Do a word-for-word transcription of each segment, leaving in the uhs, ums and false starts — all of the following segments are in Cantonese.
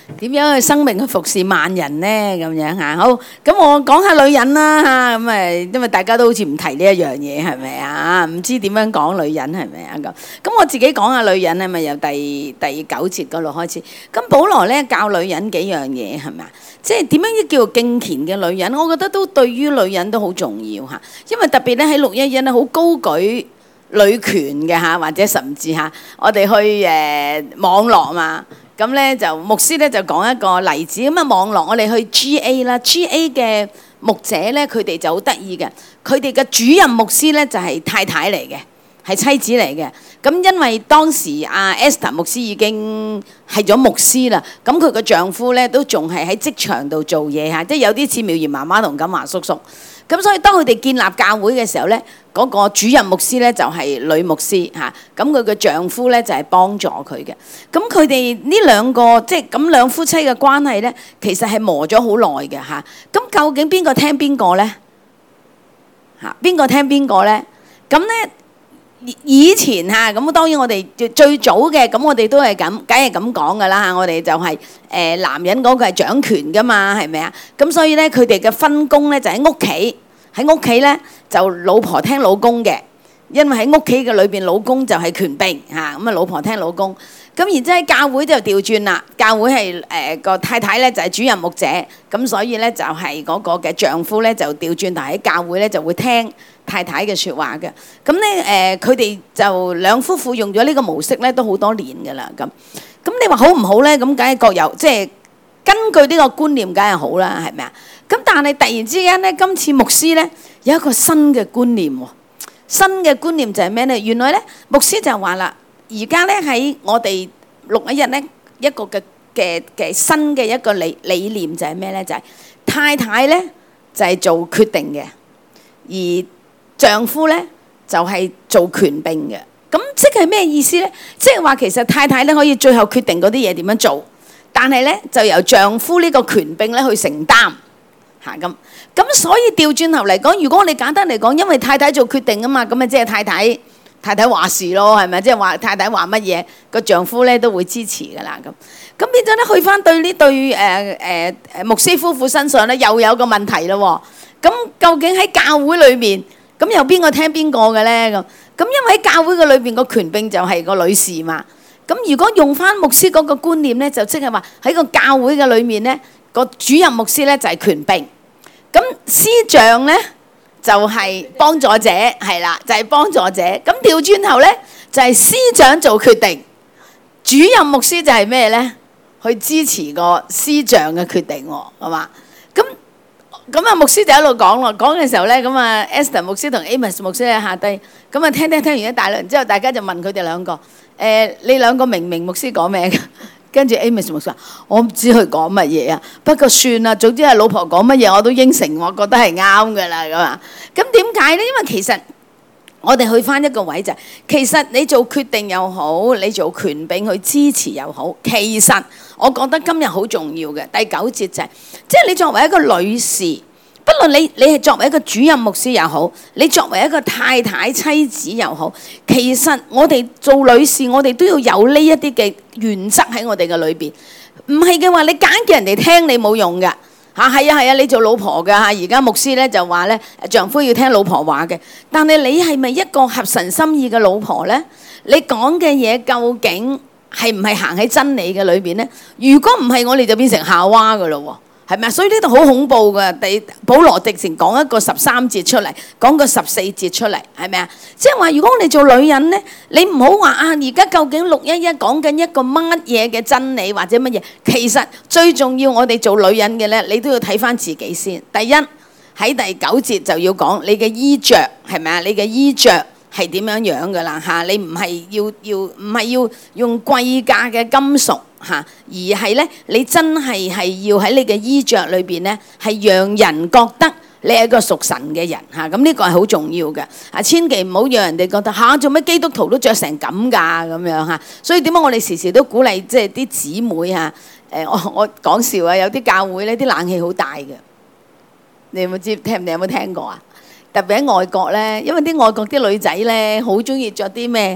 點樣去生命去服侍萬人呢？咁樣嚇，好，咁我講下女人啦嚇，咁誒，因為大家都好似唔提呢一樣嘢，係咪啊？唔知點樣講女人係咪啊？咁，咁我自己講下女人係咪由第第九節嗰度開始？咁保羅咧教女人幾樣嘢係咪啊？即係點樣叫做敬虔嘅女人？我覺得都對於女人都好重要嚇，因為特別咧喺六一一咧好高舉女權嘅嚇，或者甚至嚇我哋去誒網絡嘛。咁咧就牧師咧就講一個例子，咁啊網絡我哋去 G A 啦 ，G A 嘅牧者咧佢哋就好得意嘅，佢哋嘅主任牧師咧就係太太嚟嘅，係妻子嚟嘅。咁因為當時阿 Esther 牧師已經係咗牧師啦，咁佢個丈夫咧都仲係喺職場度做嘢嚇，即係有啲似妙賢媽媽同錦華叔叔。咁所以當佢哋建立教會嘅時候咧，嗰個主任牧師咧就係女牧師嚇，咁佢嘅丈夫咧就係幫助佢嘅。咁佢哋呢兩個即係咁兩夫妻嘅關係咧，其實係磨咗好耐嘅嚇。咁究竟邊個聽邊個咧？嚇，邊個聽邊個咧？咁咧以前嚇，咁當然我哋最早嘅，咁我哋都係咁，梗係咁講噶啦嚇。我哋就係誒男人嗰個係掌權噶嘛，係咪啊？咁所以咧，佢哋嘅分工咧就喺屋企。喺屋企咧就老婆聽老公嘅，因為喺屋企嘅裏邊老公就係權柄嚇，咁啊老婆聽老公。咁然之後喺教會就調轉啦，教會係誒個太太咧就係主任牧者，咁所以咧就係嗰個嘅丈夫咧就調轉，但喺教會咧就會聽太太嘅説話嘅。咁咧誒佢哋就兩夫婦用咗呢個模式咧都好多年㗎啦。咁咁你話好唔好咧？咁梗係各有即係根據呢個觀念，梗係好啦，係咪啊？咁但係突然之間咧，今次牧師咧有一個新嘅觀念喎。新嘅觀念就係咩咧？原來咧牧師就話啦，而家咧喺我哋六一一咧一個嘅嘅嘅新嘅一個理理念就係咩咧？就係太太咧就係做決定嘅，而丈夫咧就係做權柄嘅。咁即係咩意思咧？即係話其實太太咧可以最後決定嗰啲嘢點樣做，但係咧就由丈夫呢個權柄咧去承擔。嚇咁咁，所以調轉頭嚟講，如果我哋簡單嚟講，因為太太做決定啊嘛，咁咪即係太太太太話事咯，係咪？即係話太太話乜嘢，個丈夫咧都會支持噶啦咁。咁變咗咧，去翻對呢對誒誒誒牧師夫婦身上咧，又有個問題咯。咁究竟喺教會裏面，咁有邊個聽邊個嘅咧？咁咁因為喺教會嘅裏邊個權柄就係個女士嘛。咁如果用翻牧師嗰個觀念咧，就即係話喺個教會嘅裏面咧，個主任牧師咧就係權柄。咁司長咧就係幫助者，係啦，就係幫助者。咁調轉頭咧就係司長做決定，主任牧師就係咩咧？去支持個司長嘅決定喎，係嘛？咁咁啊，牧師就喺度講咯，講嘅時候咧，咁啊 Esther 牧師同 Amos 牧師喺下低，咁啊聽聽聽完一大輪之後，大家就問佢哋兩個：誒，你兩個明唔明牧師講咩嘅？跟住 Amos 牧師話：我唔知佢講乜嘢啊，不過算啦，總之係老婆講乜嘢我都應承，我覺得係啱㗎啦咁啊。咁點解咧？因為其實我哋去翻一個位就係，其實你做決定又好，你做權柄去支持又好，其實我覺得今日好重要嘅第九節就係，即係你作為一個女士，不論你你係作為一個主任牧師又好，你作為一個太太妻子又好，其實我哋做女士，我哋都要有呢一啲嘅原則喺我哋嘅裏邊。唔係嘅話，你揀叫人哋聽你冇用㗎嚇。係啊係啊，你做老婆㗎嚇。而家牧師咧就話咧，丈夫要聽老婆話嘅。但係你係咪一個合神心意嘅老婆咧？你講嘅嘢究竟係唔係行喺真理嘅裏邊咧？如果唔係，我哋就變成夏娃㗎咯喎。係咪啊？所以呢度好恐怖㗎。第保羅直情講一個十三節出嚟，講個十四節出嚟，係咪啊？即係話，如果我哋做女人咧，你唔好話啊，而家究竟六一一講緊一個乜嘢嘅真理或者乜嘢？其實最重要，我哋做女人嘅咧，你都要睇翻自己先。第一喺第九節就要講你嘅衣着係咪啊？你嘅衣着係點樣樣㗎啦嚇？你唔係要要唔係要用貴價嘅金屬。嚇，而係咧，你真係係要喺你嘅衣着裏邊咧，係讓人覺得你係一個屬神嘅人嚇。咁呢個係好重要嘅啊！千祈唔好讓人哋覺得嚇，做咩基督徒都着成咁㗎咁樣嚇。所以點解我哋時時都鼓勵即係啲姊妹嚇？誒，我我講笑啊，有啲教會咧啲冷氣好大嘅，你有冇知聽？你有冇聽過啊？特別喺外國咧，因為啲外國啲女仔咧好中意着啲咩？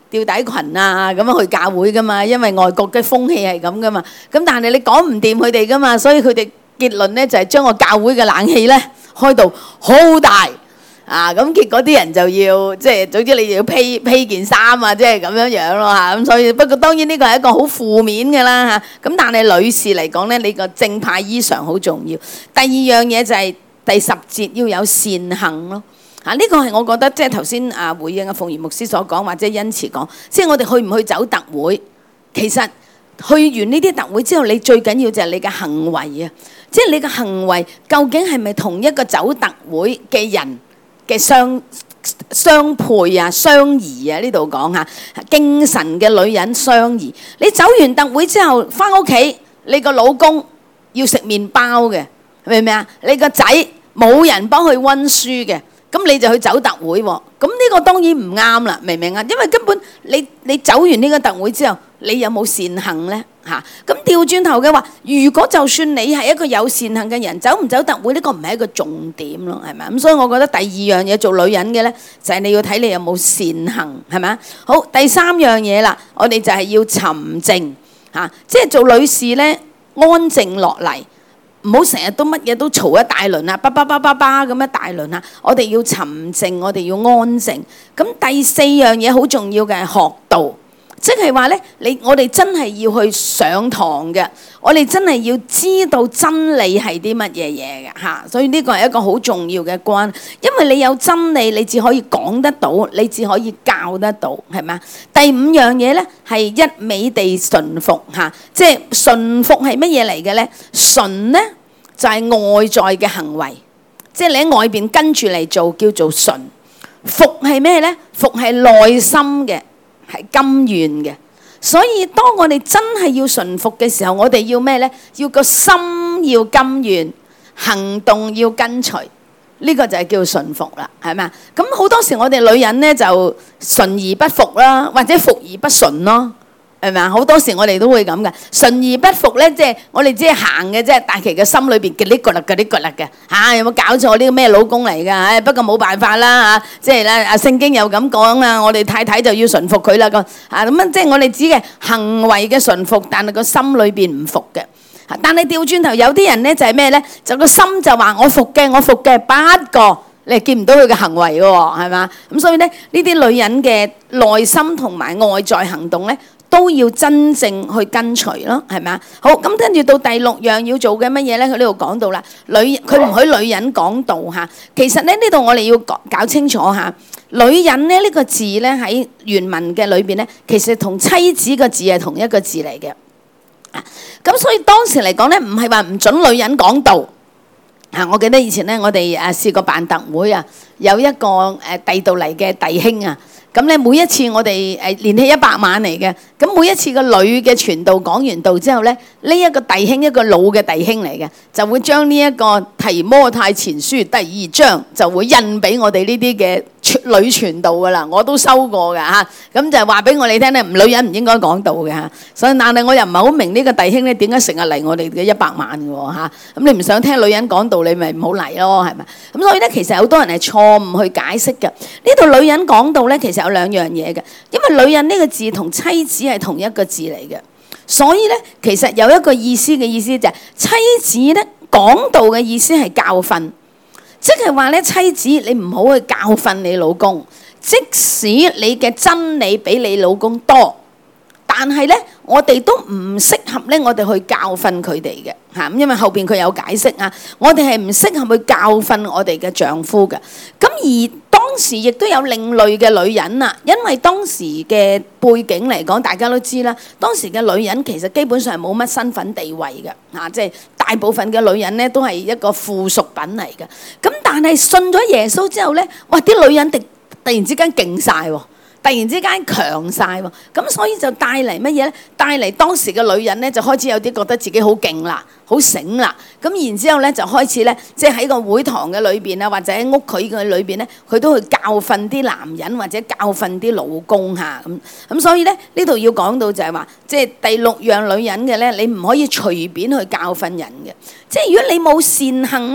吊帶裙啊咁樣去教會噶嘛，因為外國嘅風氣係咁噶嘛。咁但係你講唔掂佢哋噶嘛，所以佢哋結論咧就係將個教會嘅冷氣咧開到好大啊！咁結果啲人就要即係總之你要披披件衫啊，即係咁樣樣咯嚇。咁所以不過當然呢個係一個好負面嘅啦嚇。咁但係女士嚟講咧，你個正派衣裳好重要。第二樣嘢就係第十節要有善行咯。啊！呢個係我覺得即係頭先啊回應阿鳳儀牧師所講，或者恩慈講，即係我哋去唔去走特會，其實去完呢啲特會之後，你最緊要就係你嘅行為啊！即係你嘅行為究竟係咪同一個走特會嘅人嘅相相配啊、相宜啊？呢度講下敬神嘅女人相宜。你走完特會之後翻屋企，你個老公要食麵包嘅，明唔明啊？你個仔冇人幫佢溫書嘅。咁你就去走特會喎，咁呢個當然唔啱啦，明唔明啊？因為根本你你走完呢個特會之後，你有冇善行呢？嚇，咁調轉頭嘅話，如果就算你係一個有善行嘅人，走唔走特會呢個唔係一個重點咯，係咪？咁所以我覺得第二樣嘢做女人嘅呢，就係你要睇你有冇善行，係咪？好，第三樣嘢啦，我哋就係要沉靜嚇，即係做女士呢，安靜落嚟。唔好成日都乜嘢都嘈一大輪啊，叭叭叭叭叭咁一大輪啊！我哋要沉靜，我哋要安靜。咁第四樣嘢好重要嘅係學道，即係話咧，你我哋真係要去上堂嘅，我哋真係要知道真理係啲乜嘢嘢嘅嚇。所以呢個係一個好重要嘅關，因為你有真理，你至可以講得到，你至可以教得到，係咪？第五樣嘢咧係一味地順服嚇，即係順服係乜嘢嚟嘅咧？順咧就係外在嘅行為，即係你喺外邊跟住嚟做叫做順。服係咩咧？服係內心嘅，係甘願嘅。所以當我哋真係要順服嘅時候，我哋要咩咧？要個心要甘願，行動要跟隨。呢個就係叫順服啦，係咪啊？咁好多時我哋女人咧就順而不服啦，或者服而不順咯。係咪啊？好多時我哋都會咁嘅，順而不服咧，即係我哋只係行嘅啫，但係其實心裏邊嘅呢個啦嘅呢個啦嘅嚇，有冇搞錯？呢個咩老公嚟㗎？唉，不過冇辦法啦嚇，即係咧啊聖經又咁講啊，我哋太太就要順服佢啦咁啊咁樣，即係我哋指嘅行為嘅順服，但係個心裏邊唔服嘅。但係調轉頭有啲人咧就係咩咧？就個心就話我服嘅，我服嘅，不過你係見唔到佢嘅行為嘅喎，係嘛？咁所以咧呢啲女人嘅內心同埋外在行動咧，都要真正去跟隨咯，係咪啊？好，咁跟住到第六樣要做嘅乜嘢咧？佢呢度講到啦，女佢唔許女人講道嚇。其實咧呢度我哋要搞搞清楚嚇，女人咧呢個字咧喺原文嘅裏邊咧，其實同妻子個字係同一個字嚟嘅。啊，咁所以當時嚟講咧，唔係話唔準女人講道。啊，我記得以前咧，我哋誒試過辦特會啊，有一個誒第度嚟嘅弟兄啊。咁咧每一次我哋誒連起一百萬嚟嘅，咁每一次個女嘅傳道講完道之後咧，呢一個弟兄一個老嘅弟兄嚟嘅，就會將呢一個提摩太前書第二章就會印俾我哋呢啲嘅女傳道噶啦，我都收過噶嚇，咁就話俾我哋聽咧，女人唔應該講道嘅嚇，所以但係我又唔係好明呢個弟兄咧點解成日嚟我哋嘅一百萬嘅喎嚇，咁你唔想聽女人講道，你咪唔好嚟咯，係咪？咁所以咧其實好多人係錯誤去解釋嘅，呢度女人講道咧其實有兩樣嘢嘅，因為女人呢個字同妻子係同一個字嚟嘅，所以咧其實有一個意思嘅意思就係妻子咧講道嘅意思係教訓。即係話咧，妻子你唔好去教訓你老公，即使你嘅真理比你老公多，但係咧，我哋都唔適合咧，我哋去教訓佢哋嘅嚇，因為後邊佢有解釋啊，我哋係唔適合去教訓我哋嘅丈夫嘅。咁而當時亦都有另類嘅女人啊，因為當時嘅背景嚟講，大家都知啦，當時嘅女人其實基本上係冇乜身份地位嘅嚇，即係大部分嘅女人咧都係一個附屬品嚟嘅。咁但係信咗耶穌之後咧，哇！啲女人突突然之間勁晒喎，突然之間強晒喎，咁所以就帶嚟乜嘢咧？帶嚟當時嘅女人咧就開始有啲覺得自己好勁啦，好醒啦。咁然之後咧就開始咧，即係喺個會堂嘅裏邊啊，或者喺屋企嘅裏邊咧，佢都去教訓啲男人或者教訓啲老公嚇咁。咁所以咧呢度要講到就係話，即係第六樣女人嘅咧，你唔可以隨便去教訓人嘅。即係如果你冇善行咧，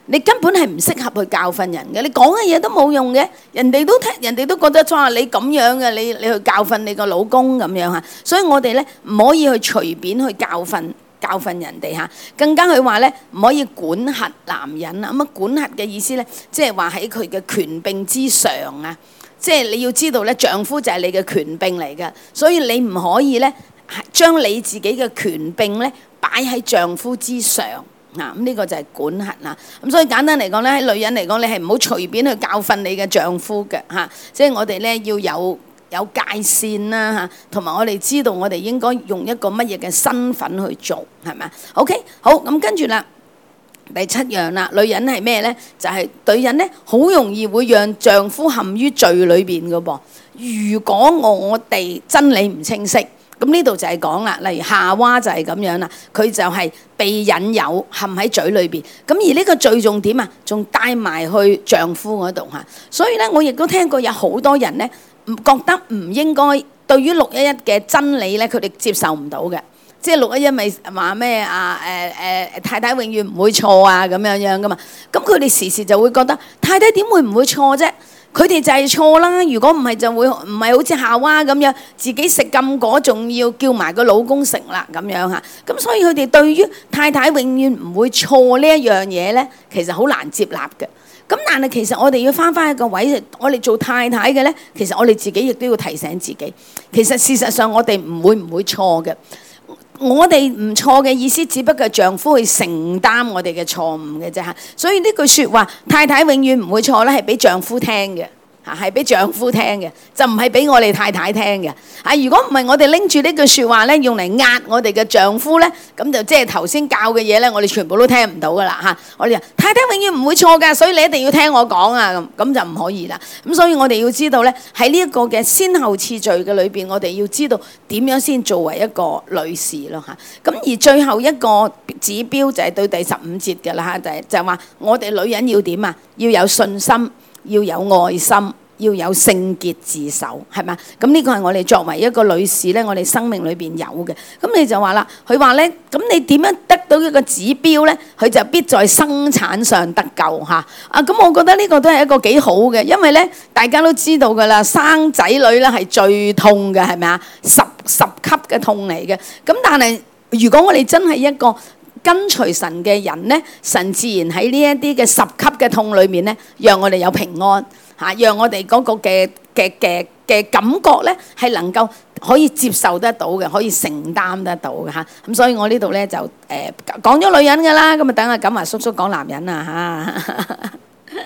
你根本係唔適合去教訓人嘅，你講嘅嘢都冇用嘅，人哋都聽，人哋都覺得哇你咁樣嘅，你你去教訓你個老公咁樣嚇，所以我哋咧唔可以去隨便去教訓教訓人哋嚇，更加佢話咧唔可以管轄男人啊，咁啊管轄嘅意思咧，即係話喺佢嘅權柄之上啊，即係你要知道咧，丈夫就係你嘅權柄嚟嘅，所以你唔可以咧將你自己嘅權柄咧擺喺丈夫之上。嗱，咁呢個就係管轄啦。咁所以簡單嚟講咧，喺女人嚟講，你係唔好隨便去教訓你嘅丈夫嘅嚇。即係我哋咧要有有界線啦嚇，同埋我哋知道我哋應該用一個乜嘢嘅身份去做，係咪啊 ？OK， 好，咁跟住啦，第七樣啦，女人係咩咧？就係、是、女人咧，好容易會讓丈夫陷於罪裏邊嘅噃。如果我哋真理唔清晰。咁呢度就係講啦，例如夏娃就係咁樣啦，佢就係被引誘陷喺嘴裏邊。咁而呢個罪重點啊，仲帶埋去丈夫嗰度嚇。所以咧，我亦都聽過有好多人咧，唔覺得唔應該對於六一一嘅真理咧，佢哋接受唔到嘅。即係六一一咪話咩啊？誒誒太太永遠唔會錯啊咁樣樣噶嘛。咁佢哋時時就會覺得太太點會唔會錯啫？佢哋就係錯啦，如果唔係就會唔係好似夏娃咁樣，自己食禁果，仲要叫埋個老公食啦咁樣嚇。咁所以佢哋對於太太永遠唔會錯呢一樣嘢咧，其實好難接納嘅。咁但係其實我哋要翻翻一個位，我哋做太太嘅咧，其實我哋自己亦都要提醒自己，其實事實上我哋唔會唔會錯嘅。我哋唔錯嘅意思，只不過係丈夫去承擔我哋嘅錯誤嘅啫嚇。所以呢句説話，太太永遠唔會錯咧，係俾丈夫聽嘅嚇，係俾丈夫聽嘅，就唔係俾我哋太太聽嘅。啊，如果唔係我哋拎住呢句説話咧，用嚟壓我哋嘅丈夫咧，咁就即係頭先教嘅嘢咧，我哋全部都聽唔到噶啦嚇。我哋話太太永遠唔會錯㗎，所以你一定要聽我講啊，咁咁就唔可以啦。咁所以我哋要知道咧，喺呢一個嘅先後次序嘅裏邊，我哋要知道點樣先作為一個女士咯嚇。咁而最後一個指標就係對第十五節嘅啦嚇，就係就係話我哋女人要點啊？要有信心，要有愛心。要有聖潔自守，係咪？咁呢個係我哋作為一個女士咧，我哋生命裏邊有嘅。咁你就話啦，佢話咧，咁你點樣得到一個指標咧？佢就必在生產上得救嚇。啊，咁我覺得呢個都係一個幾好嘅，因為咧大家都知道㗎啦，生仔女咧係最痛嘅，係咪啊？十十級嘅痛嚟嘅。咁但係如果我哋真係一個跟隨神嘅人咧，神自然喺呢一啲嘅十級嘅痛裏面咧，讓我哋有平安。嚇，讓我哋嗰個嘅嘅嘅嘅感覺咧，係能夠可以接受得到嘅，可以承擔得到嘅嚇。咁所以我呢度咧就誒講咗女人㗎啦，咁啊等阿錦華叔叔講男人啊嚇。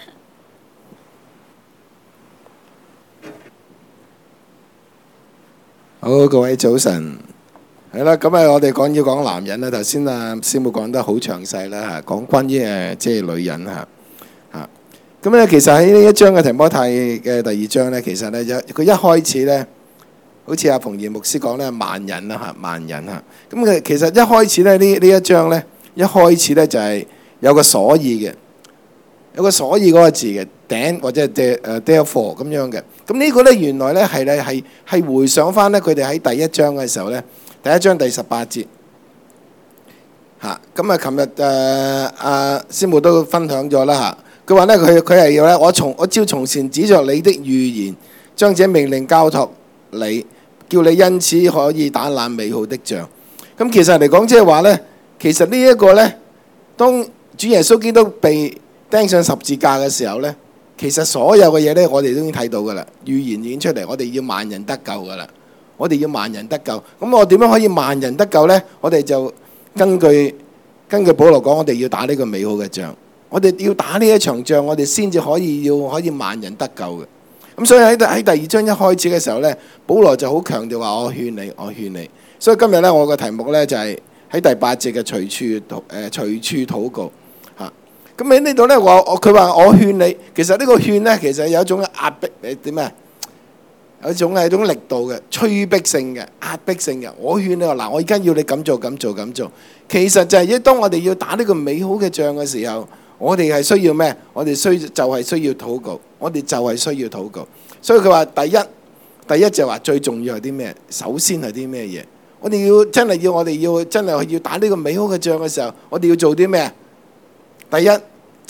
好，各位早晨，係啦，咁啊我哋講要講男人啦。頭先啊師母講得好詳細啦嚇，講關於誒即係女人嚇。咁咧，其實喺呢一章嘅提摩太嘅第二章咧，其實咧一佢一開始咧，好似阿馮賢牧師講咧，萬人啦嚇，萬人嚇。咁佢其實一開始咧呢呢一章咧，一開始咧就係有個所以嘅，有個所以嗰個字嘅頂或者係誒 therefore 咁樣嘅。咁呢個咧原來咧係咧係係回想翻咧佢哋喺第一章嘅時候咧，第一章第十八節嚇。咁啊，琴日誒阿師母都分享咗啦嚇。佢話咧，佢佢係要咧，我從我照從前指着你的預言，將這命令交託你，叫你因此可以打那美好的仗。咁其實嚟講，即係話咧，其實呢一個咧，當主耶穌基督被釘上十字架嘅時候咧，其實所有嘅嘢咧，我哋都已經睇到噶啦，預言已經出嚟，我哋要萬人得救噶啦，我哋要萬人得救。咁我點樣可以萬人得救咧？我哋就根據根據保羅講，我哋要打呢個美好嘅仗。我哋要打呢一場仗，我哋先至可以要可以萬人得救嘅。咁所以喺喺第二章一開始嘅時候咧，保羅就好強調話：我勸你，我勸你。所以今日咧，我個題目咧就係喺第八節嘅隨處禱誒隨處禱告嚇。咁喺呢度咧，我我佢話我勸你，其實呢個勸咧，其實有一種壓迫誒點啊？有一種係一種力度嘅催逼性嘅壓迫性嘅。我勸你話嗱，我而家要你咁做咁做咁做。其實就係一當我哋要打呢個美好嘅仗嘅時候。我哋係需要咩？我哋需就係需要禱告，我哋就係需要禱告。所以佢話第一，第一就話最重要係啲咩？首先係啲咩嘢？我哋要真係要我哋要真係要打呢個美好嘅仗嘅時候，我哋要做啲咩？第一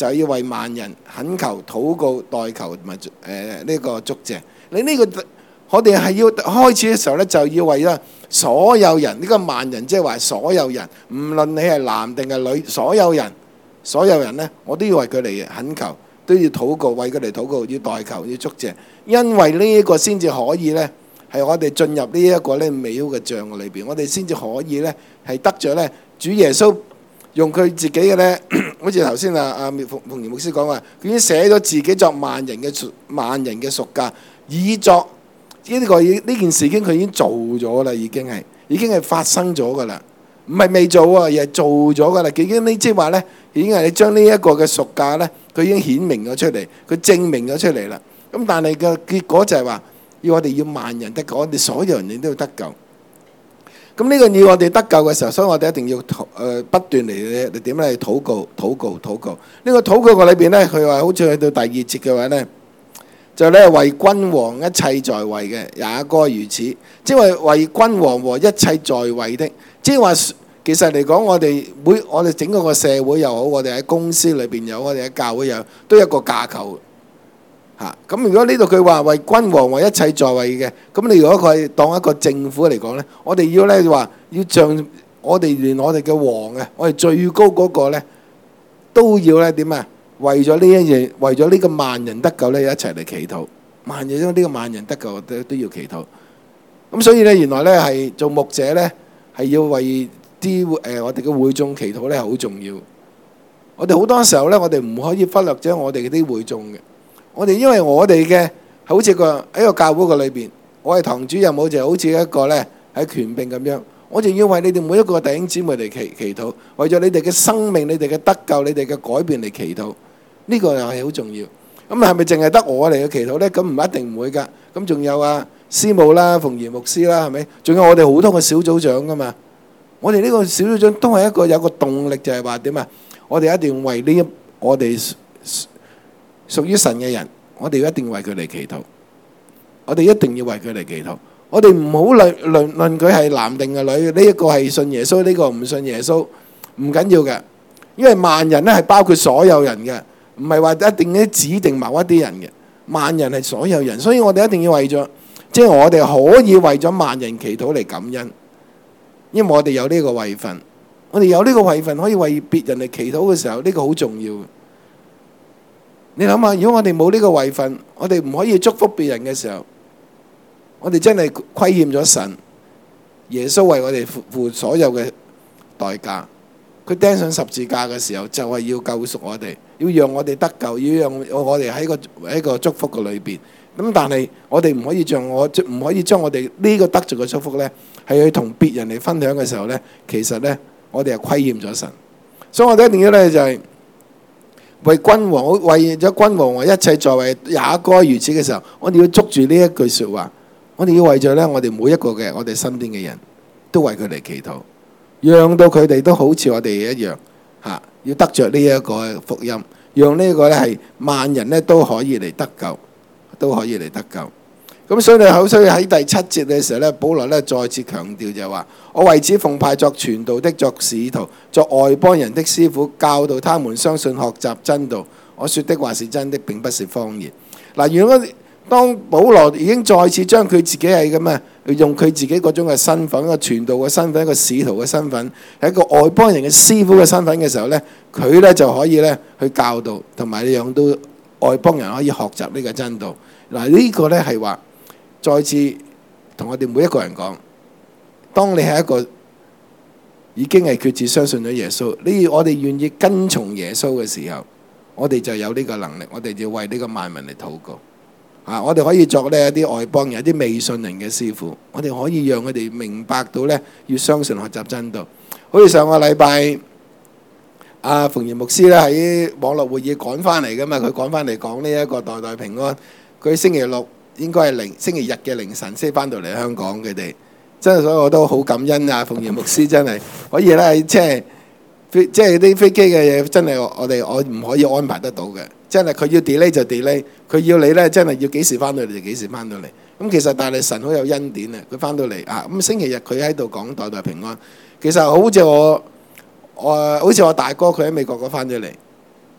就要為萬人懇求、禱告、代求同埋誒呢個祝謝。你呢、這個我哋係要開始嘅時候咧，就要為咗所有人呢、這個萬人，即係話所有人，唔論你係男定係女，所有人，所有人咧，我都要為佢哋懇求，都要禱告，為佢哋禱告，要代求，要祝謝，因為呢一個先至可以咧，係我哋進入呢一個咧美好嘅帳幕裏邊，我哋先至可以咧係得著咧主耶穌用佢自己嘅咧，好似頭先啊啊馮馮賢牧師講話，佢已經寫咗自己作萬人嘅萬人嘅贖價，以作。呢、這個呢件事已經佢已經做咗啦，已經係已經係發生咗噶啦，唔係未做啊，而係做咗噶啦。已經呢即係話咧，已經係你將呢一個嘅贖價咧，佢已經顯明咗出嚟，佢證明咗出嚟啦。咁但係嘅結果就係話，要我哋要萬人得救，我哋所有人亦都要得救。咁呢個要我哋得救嘅時候，所以我哋一定要誒不斷嚟嚟點咧禱告、禱告、禱告。呢、這個禱告嘅裏邊咧，佢話好似去到第二節嘅話咧。就咧為君王一切在位嘅也該如此，即係為君王和一切在位的，即係話其實嚟講，我哋每我哋整個個社會又好，我哋喺公司裏邊有，我哋喺教會有，都有一個架構嚇。咁如果呢度佢話為君王和一切在位嘅，咁你如果佢係當一個政府嚟講咧，我哋要咧話要像我哋連我哋嘅王啊，我哋最高嗰個咧都要咧點啊？為咗呢一樣，為咗呢個萬人得救咧，一齊嚟祈禱。萬人呢個萬人得救都都要祈禱。咁所以咧，原來咧係做牧者咧，係要為啲誒、呃、我哋嘅會眾祈禱咧，係好重要。我哋好多時候咧，我哋唔可以忽略咗我哋啲會眾嘅。我哋因為我哋嘅好似個喺個教會個裏邊，我係堂主任，冇就好似一個咧喺權柄咁樣。我就要為你哋每一個弟兄姊妹嚟祈祈禱，為咗你哋嘅生命、你哋嘅得救、你哋嘅改變嚟祈禱。呢個又係好重要。咁係咪淨係得我嚟嘅祈禱呢？咁唔一定唔會㗎。咁仲有啊，師母啦、馮賢牧師啦，係咪？仲有我哋好多個小組長㗎嘛。我哋呢個小組長都係一個有個動力，就係話點啊？我哋一定要為呢一我哋屬於神嘅人，我哋一定要為佢哋祈禱。我哋一定要為佢哋祈禱。我哋唔好論論論佢係男定係女，呢一個係信耶穌，呢個唔信耶穌，唔緊要嘅。因為萬人咧係包括所有人嘅。唔係話一定要指定某一啲人嘅，萬人係所有人，所以我哋一定要為咗，即係我哋可以為咗萬人祈禱嚟感恩，因為我哋有呢個位份，我哋有呢個位份可以為別人嚟祈禱嘅時候，呢個好重要。你諗下，如果我哋冇呢個位份，我哋唔可以祝福別人嘅時候，我哋真係虧欠咗神。耶穌為我哋付付所有嘅代價。佢釘上十字架嘅時候，就係要救贖我哋，要讓我哋得救，要讓我哋喺個喺個祝福嘅裏邊。咁但係我哋唔可以將我唔可以將我哋呢個得着嘅祝福咧，係去同別人嚟分享嘅時候咧，其實咧我哋係虧欠咗神。所以我哋一定要咧就係為君王，為咗君王和一切在位也該如此嘅時候，我哋要捉住呢一句説話，我哋要為咗咧我哋每一個嘅我哋身邊嘅人都為佢哋祈禱。讓到佢哋都好似我哋一樣嚇，要得着呢一個福音，讓呢個咧係萬人咧都可以嚟得救，都可以嚟得救。咁所以你好，所以喺第七節嘅時候咧，保羅咧再次強調就係話：我為此奉派作傳道的，作使徒，作外邦人的師傅，教導他們相信學習真道。我說的話是真的，並不是謊言。嗱，如果當保羅已經再次將佢自己係咁啊，用佢自己嗰種嘅身份，一個傳道嘅身份，一個使徒嘅身份，係一個外邦人嘅師傅嘅身份嘅時候咧，佢咧就可以咧去教導，同埋讓到外邦人可以學習呢個真道。嗱，呢個咧係話再次同我哋每一個人講，當你係一個已經係決志相信咗耶穌，呢我哋願意跟從耶穌嘅時候，我哋就有呢個能力，我哋就要為呢個萬民嚟禱告。啊！我哋可以作呢一啲外邦人、一啲未信人嘅師傅，我哋可以讓佢哋明白到咧，要相信學習真道。好似上個禮拜，阿馮賢牧師咧喺網絡會議趕翻嚟噶嘛，佢趕翻嚟講呢一個代代平安。佢星期六應該係凌星期日嘅凌晨先翻到嚟香港，佢哋真係，所以我都好感恩啊！馮賢牧師真係可以咧，即係飛即係啲飛機嘅嘢，真係我哋我唔可以安排得到嘅。真係佢要 delay 就 delay， 佢要你咧真係要幾時翻到嚟就幾時翻到嚟。咁其實但係神好有恩典啊！佢翻到嚟啊，咁星期日佢喺度講代代平安。其實好似我我好似我大哥佢喺美國嗰翻咗嚟，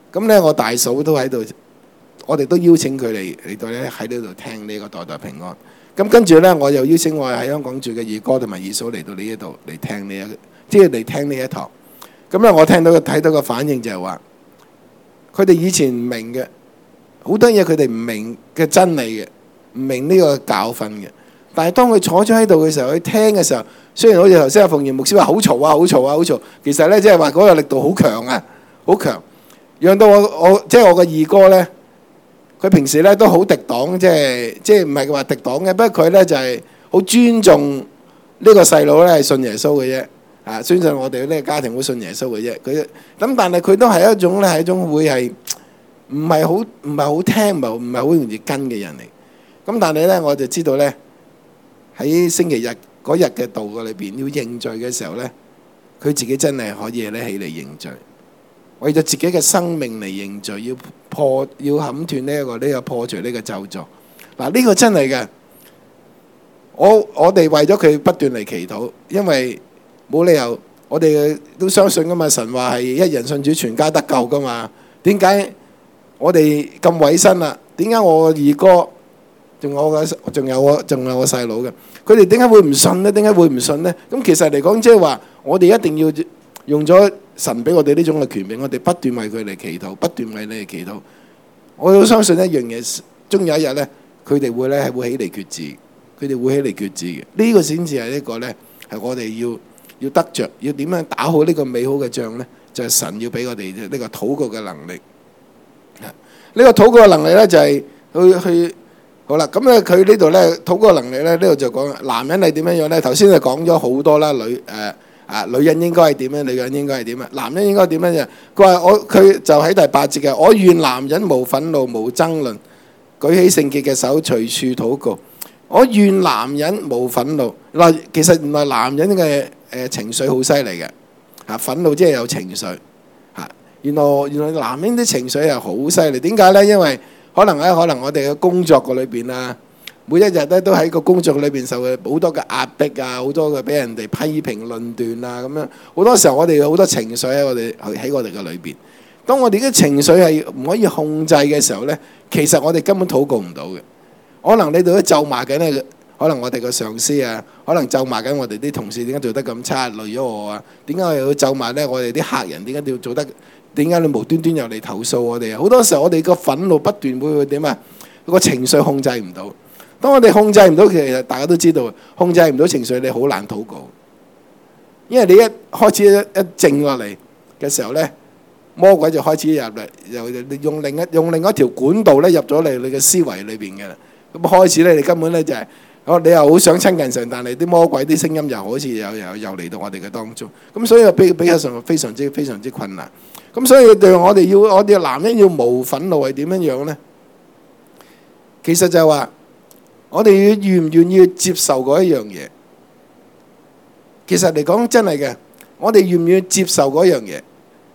咁咧我大嫂都喺度，我哋都邀請佢嚟嚟到咧喺呢度聽呢個代代平安。咁跟住咧，我又邀請我喺香港住嘅二哥同埋二嫂嚟到呢一度嚟聽呢一，即係嚟聽呢一堂。咁咧我聽到睇到個反應就係話，佢哋以前唔明嘅好多嘢，佢哋唔明嘅真理嘅，唔明呢個教訓嘅。但係當佢坐咗喺度嘅時候，佢聽嘅時候，雖然好似頭先阿鳳儀牧師話好嘈啊、好嘈啊、好嘈，其實咧即係話嗰個力度好強啊，好強，讓到我我即係我個二哥咧。佢平時咧都好敵黨，即係即係唔係話敵黨嘅，不過佢咧就係好尊重呢個細佬咧係信耶穌嘅啫，啊，相信我哋呢個家庭會信耶穌嘅啫。佢咁，但係佢都係一種咧係一種會係唔係好唔係好聽，唔係唔係好容易跟嘅人嚟。咁但係咧，我就知道咧喺星期日嗰日嘅道嘅裏邊要認罪嘅時候咧，佢自己真係可以咧起嚟認罪。為咗自己嘅生命嚟認罪，要破要砍斷呢一個呢個破除呢個咒詛。嗱，呢個真係嘅。我我哋為咗佢不斷嚟祈禱，因為冇理由我哋都相信噶嘛。神話係一人信主全家得救噶嘛。點解我哋咁委身啦？點解我二哥仲有我仲有我仲有我細佬嘅？佢哋點解會唔信呢？點解會唔信呢？咁其實嚟講，即係話我哋一定要用咗神俾我哋呢種嘅權柄，我哋不斷為佢哋祈禱，不斷為你哋祈禱。我好相信一樣嘢，終有一日咧，佢哋會咧係會起嚟決志，佢哋會起嚟決志嘅。呢個先至係一個咧，係我哋要要得着，要點樣打好呢個美好嘅仗咧？就係神要俾我哋呢個禱告嘅能力。呢個禱告嘅能力咧，就係去去好啦。咁咧，佢呢度咧禱告嘅能力咧，呢度就講男人係點樣樣咧？頭先就講咗好多啦，女誒。啊！女人應該係點樣？女人應該係點啊？男人應該點樣啫？佢話我佢就喺第八節嘅，我願男人無憤怒無爭論，舉起聖潔嘅手隨處禱告。我願男人無憤怒。嗱，其實原來男人嘅誒情緒好犀利嘅嚇，憤怒即係有情緒嚇。原來原來男人啲情緒係好犀利。點解咧？因為可能喺可能我哋嘅工作個裏邊啊。每一日咧都喺個工作裏邊受嘅好多嘅壓迫啊，好多嘅俾人哋批評論斷啊，咁樣好多時候我哋有好多情緒喺我哋喺我哋嘅裏邊。當我哋嘅情緒係唔可以控制嘅時候咧，其實我哋根本禱告唔到嘅。可能你哋都咒罵緊咧，可能我哋個上司啊，可能咒罵緊我哋啲同事點解做得咁差，累咗我啊？點解我又要咒罵咧？我哋啲客人點解要做得？點解你無端端又嚟投訴我哋啊？好多時候我哋個憤怒不斷會點啊？個情緒控制唔到。當我哋控制唔到，其實大家都知道，控制唔到情緒，你好難禱告。因為你一開始一靜落嚟嘅時候咧，魔鬼就開始入嚟，又用另一用另一條管道咧入咗嚟你嘅思維裏邊嘅啦。咁開始咧，你根本咧就係，哦，你又好想親近神，但係啲魔鬼啲聲音又好似又又又嚟到我哋嘅當中。咁所以比比較上非常之非常之困難。咁所以對我哋要我哋男人要無憤怒係點樣樣咧？其實就係話。我哋願唔願意接受嗰一樣嘢？其實嚟講真係嘅，我哋願唔願意接受嗰樣嘢？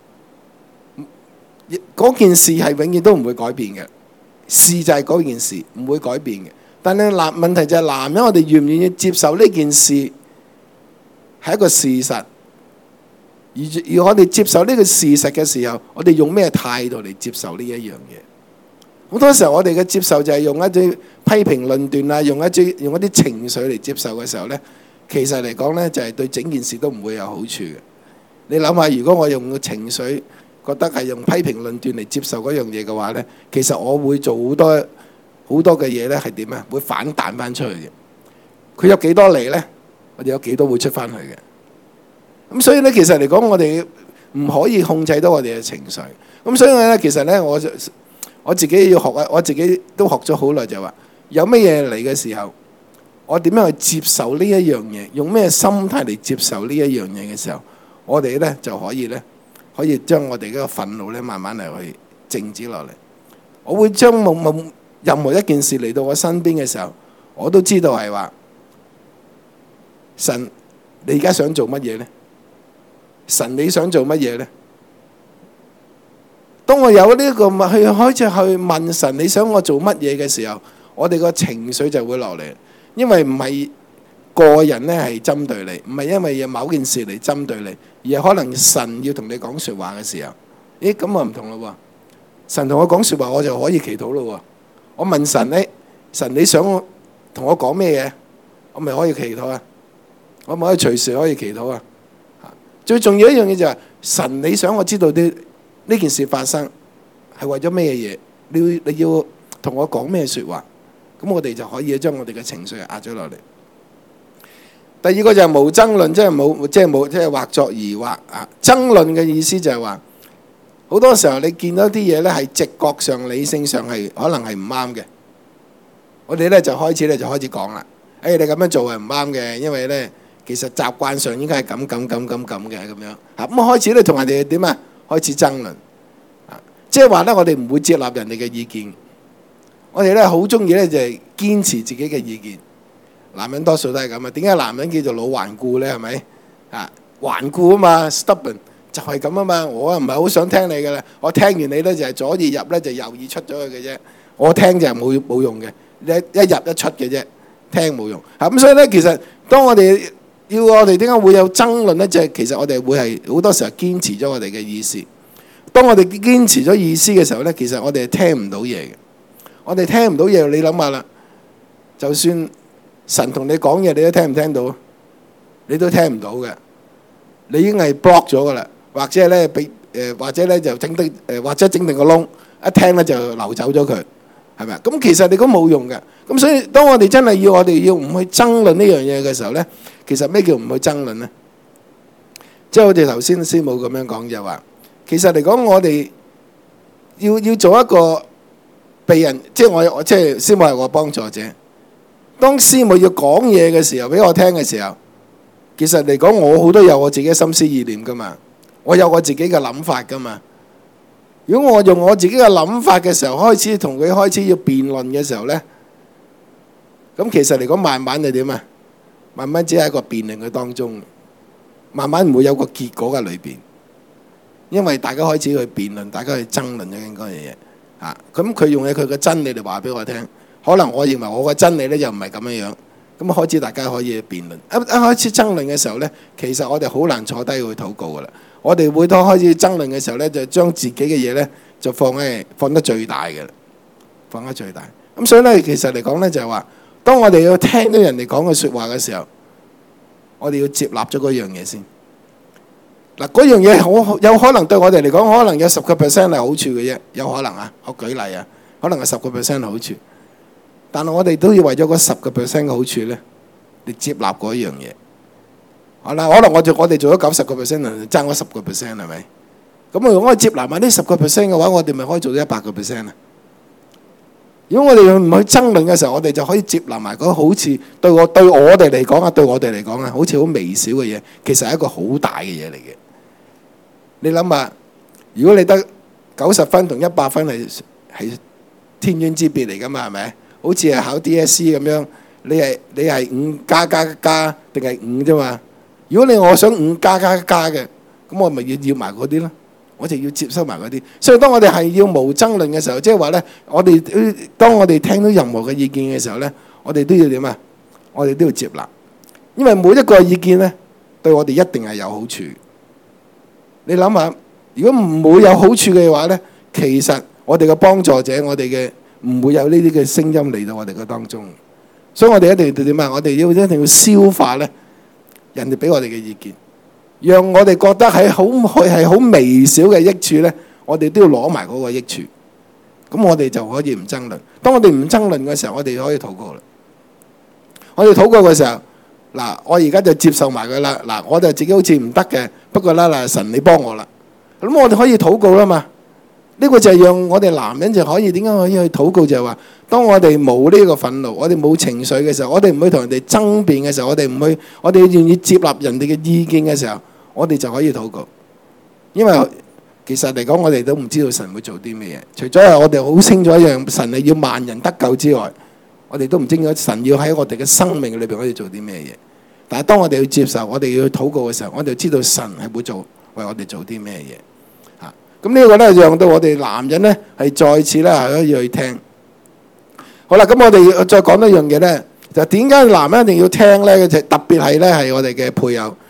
嗰件事係永遠都唔會改變嘅，事就係嗰件事，唔會改變嘅。但係男問題就係男人，我哋願唔願意接受呢件事係一個事實？而而我哋接受呢個事實嘅時候，我哋用咩態度嚟接受呢一樣嘢？好多時候我哋嘅接受就係用一啲批評論斷啊，用一啲用一啲情緒嚟接受嘅時候咧，其實嚟講咧就係對整件事都唔會有好處嘅。你諗下，如果我用個情緒覺得係用批評論斷嚟接受嗰樣嘢嘅話咧，其實我會做好多好多嘅嘢咧係點啊？會反彈翻出去嘅。佢有幾多嚟咧？我哋有幾多會出翻去嘅？咁所以咧，其實嚟講，我哋唔可以控制到我哋嘅情緒。咁所以咧，其實咧，我就我自己要學啊！我自己都學咗好耐，就話有乜嘢嚟嘅時候，我點樣去接受呢一樣嘢？用咩心態嚟接受呢一樣嘢嘅時候，我哋咧就可以咧，可以將我哋嗰個憤怒咧慢慢嚟去靜止落嚟。我會將冇冇任何一件事嚟到我身邊嘅時候，我都知道係話神，你而家想做乜嘢咧？神你想做乜嘢咧？當我有呢個去開始去問神你想我做乜嘢嘅時候，我哋個情緒就會落嚟，因為唔係個人咧係針對你，唔係因為有某件事嚟針對你，而係可能神要同你講說話嘅時候，咦咁啊唔同咯喎， 神同我講説話，我就可以祈禱咯喎。我問神咧，神你想同我講咩嘢？我咪可以祈禱啊？我咪可以隨時可以祈禱啊？最重要一樣嘢就係神，你想我知道啲呢件事發生係為咗咩嘢？你要你要同我講咩説話？咁我哋就可以將我哋嘅情緒壓咗落嚟。第二個就係無爭論，即係冇即係冇即係或作疑惑啊！爭論嘅意思就係話，好多時候你見到啲嘢咧係直覺上、理性上係可能係唔啱嘅，我哋咧就開始咧就開始講啦。誒，你咁樣做係唔啱嘅，因為咧其實習慣上應該係咁咁咁咁咁嘅咁樣嚇。咁開始咧同人哋點啊？開始爭論啊！即係話咧，我哋唔會接納人哋嘅意見，我哋咧好中意咧就係堅持自己嘅意見。男人多數都係咁啊！點解男人叫做老頑固咧？係咪啊？頑固啊嘛 ，stubborn 就係咁啊嘛！我唔係好想聽你嘅啦，我聽完你咧就係左耳入咧就右耳出咗去嘅啫。我聽就係冇冇用嘅，一一入一出嘅啫，聽冇用嚇。咁所以咧，其實當我哋要我哋點解會有爭論咧？就係其實我哋會係好多時候堅持咗我哋嘅意思。當我哋堅持咗意思嘅時候咧，其實我哋係聽唔到嘢嘅。我哋聽唔到嘢，你諗下啦，就算神同你講嘢，你都聽唔聽到？你都聽唔到嘅，你已經係 block 咗噶啦，或者咧俾誒，或者咧就整定誒，或者整定個窿，一聽咧就流走咗佢，係咪啊？咁其實你都冇用嘅。咁所以當我哋真係要我哋要唔去爭論呢樣嘢嘅時候咧，其實咩叫唔去爭論咧？即係好似頭先師母咁樣講就話，其實嚟講我哋要要做一個被人，即係我我即係師母係我幫助者。當師母要講嘢嘅時候，俾我聽嘅時候，其實嚟講我好多有我自己嘅心思意念噶嘛，我有我自己嘅諗法噶嘛。如果我用我自己嘅諗法嘅時候，開始同佢開始要辯論嘅時候咧，咁其實嚟講慢慢係點啊？慢慢只係一個辯論嘅當中，慢慢唔會有個結果嘅裏邊，因為大家開始去辯論，大家去爭論咗應該嘅嘢啊。咁佢用嘅佢嘅真理嚟話俾我聽。可能我認為我嘅真理咧又唔係咁樣樣，咁開始大家可以辯論。一一開始爭論嘅時候咧，其實我哋好難坐低去禱告噶啦。我哋會當開始爭論嘅時候咧，就將自己嘅嘢咧就放喺放得最大嘅啦，放得最大。咁所以咧，其實嚟講咧就係話，當我哋要聽到人哋講嘅説話嘅時候，我哋要接納咗嗰樣嘢先。嗱，嗰樣嘢好有可能對我哋嚟講，可能有十個 percent 係好處嘅啫，有可能啊。我舉例啊，可能係十個 percent 好處。但係我哋都要為咗嗰十個 percent 嘅好處咧，嚟接納嗰一樣嘢。好啦，可能我做我哋做咗九十個 percent，爭嗰十個 percent 係咪？咁如果我接納埋呢十個 percent 嘅話，我哋咪可以做到一百個 percent 啊！如果我哋唔去爭論嘅時候，我哋就可以接納埋嗰好似對我對我哋嚟講啊，對我哋嚟講啊，好似好微小嘅嘢，其實係一個好大嘅嘢嚟嘅。你諗下，如果你得九十分同一百分係係天淵之別嚟㗎嘛，係咪？好似係考 D S E 咁樣，你係你係五加加加定係五啫嘛？如果你我想五加加加嘅，咁我咪要要埋嗰啲咯，我就要接收埋嗰啲。所以當我哋係要無爭論嘅時候，即係話咧，我哋當我哋聽到任何嘅意見嘅時候咧，我哋都要點啊？我哋都要接納，因為每一個意見咧對我哋一定係有好處。你諗下，如果唔會有好處嘅話咧，其實我哋嘅幫助者，我哋嘅唔會有呢啲嘅聲音嚟到我哋嘅當中，所以我哋一定要點啊？我哋要一定要消化咧人哋俾我哋嘅意見，讓我哋覺得係好係好微小嘅益處咧，我哋都要攞埋嗰個益處。咁我哋就可以唔爭論。當我哋唔爭論嘅時候，我哋可以禱告啦。我哋禱告嘅時候，嗱，我而家就接受埋佢啦。嗱，我就自己好似唔得嘅，不過啦，嗱，神你幫我啦。咁我哋可以禱告啦嘛。呢個就係讓我哋男人就可以點解可以去禱告，就係話，當我哋冇呢個憤怒，我哋冇情緒嘅時候，我哋唔去同人哋爭辯嘅時候，我哋唔去，我哋願意接納人哋嘅意見嘅時候，我哋就可以禱告。因為其實嚟講，我哋都唔知道神會做啲咩嘢，除咗係我哋好清楚一樣，神係要萬人得救之外，我哋都唔清楚神要喺我哋嘅生命裏邊可以做啲咩嘢。但係當我哋去接受，我哋要去禱告嘅時候，我哋就知道神係會做為我哋做啲咩嘢。咁呢個咧，讓到我哋男人咧係再次咧係可以去聽。好啦，咁我哋再講一樣嘢咧，就點解男人一定要聽咧？就特別係咧係我哋嘅配偶，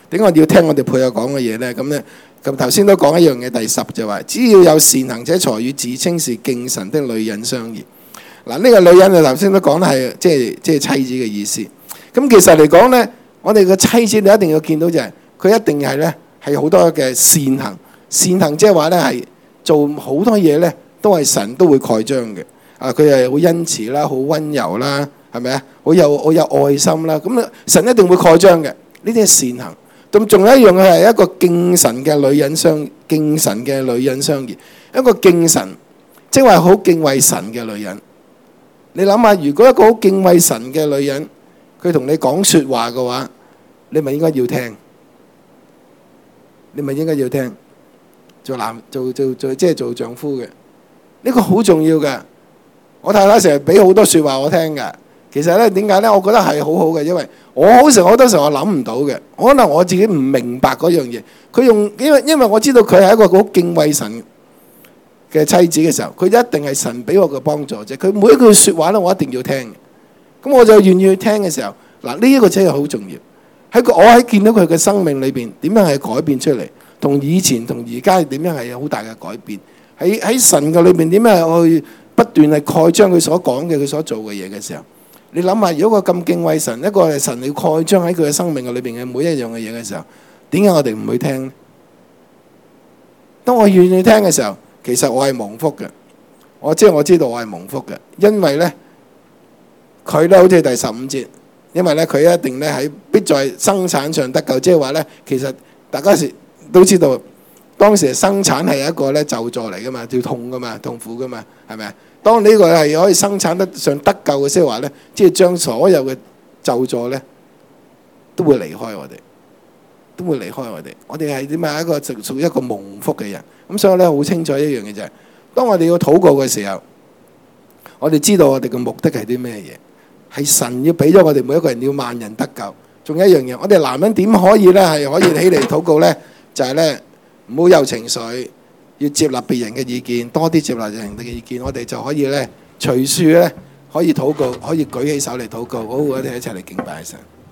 點解我哋要聽我哋配偶講嘅嘢咧？咁咧，咁頭先都講一樣嘢，第十就話，只要有善行且才與自稱是敬神的女人相宜。嗱，呢個女人啊，頭先都講得係即係即係妻子嘅意思。咁其實嚟講咧，我哋嘅妻子你一定要見到就係、是、佢一定係咧係好多嘅善行，善行即係話咧係做好多嘢咧都係神都會蓋章嘅。啊，佢係好恩慈啦，好温柔啦，係咪啊？好有好有愛心啦。咁啊，神一定會蓋章嘅。呢啲係善行。咁仲有一樣係一個敬神嘅女人相敬神嘅女人相宜，一個敬神，即係話好敬畏神嘅女人。你諗下，如果一個好敬畏神嘅女人，佢同你講説話嘅話，你咪應該要聽，你咪應該要聽。做男做做做即係做丈夫嘅，呢個好重要嘅。我太太成日俾好多説話我聽嘅。其實咧點解咧？我覺得係好好嘅，因為我好成好多時候我諗唔到嘅，可能我自己唔明白嗰樣嘢。佢用因為因為我知道佢係一個好敬畏神嘅妻子嘅時候，佢一定係神俾我嘅幫助啫。佢每一句説話咧，我一定要聽。咁我就願意去聽嘅時候，嗱呢一個真係好重要。喺個我喺見到佢嘅生命裏邊點樣係改變出嚟，同以前同而家點樣係有好大嘅改變。喺喺神嘅裏邊點樣去不斷係蓋章佢所講嘅佢所做嘅嘢嘅時候。你諗下，如果個咁敬畏神，一個係神要蓋章喺佢嘅生命嘅裏邊嘅每一樣嘅嘢嘅時候，點解我哋唔去聽呢？當我願意聽嘅時候，其實我係蒙福嘅。我即係我知道我係蒙福嘅，因為咧佢咧好似第十五節，因為咧佢一定咧喺必在生產上得救，即係話咧其實大家時都知道，當時生產係一個咧咒詛嚟噶嘛，要痛噶嘛，痛苦噶嘛，係咪啊？當呢個係可以生產得上得救嘅，即係話咧，即係將所有嘅咒詛咧，都會離開我哋，都會離開我哋。我哋係點啊？一個屬於一個蒙福嘅人。咁所以咧，好清楚一樣嘢就係，當我哋要禱告嘅時候，我哋知道我哋嘅目的係啲咩嘢？係神要俾咗我哋每一個人要萬人得救。仲有一樣嘢，我哋男人點可以咧係可以起嚟禱告咧？就係咧唔好有情緒。要接納別人嘅意見，多啲接納人哋嘅意見，我哋就可以咧隨處咧可以禱告，可以舉起手嚟禱告。好，我哋一齊嚟敬拜神。